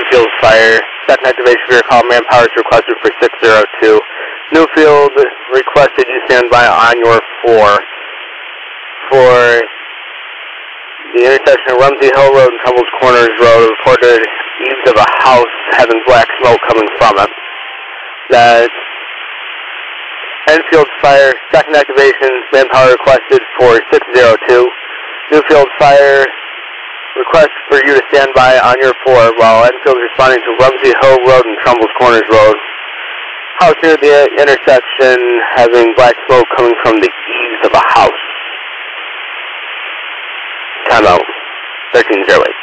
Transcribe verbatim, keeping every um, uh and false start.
Enfield Fire. Second activation for your call. Manpower is requested for six zero two. Newfield requested you stand by on your four for the intersection of Rumsey Hill Road and Trumbull's Corners Road. Reported eaves of a house having black smoke coming from it. That Enfield Fire, second activation, manpower requested for six zero two. Newfield Fire request for you to stand by on your four while Enfield is responding to Rumsey Hill Road and Trumbull's Corners Road. House near the intersection having black smoke coming from the eaves of a house. Time out. thirteen oh eight.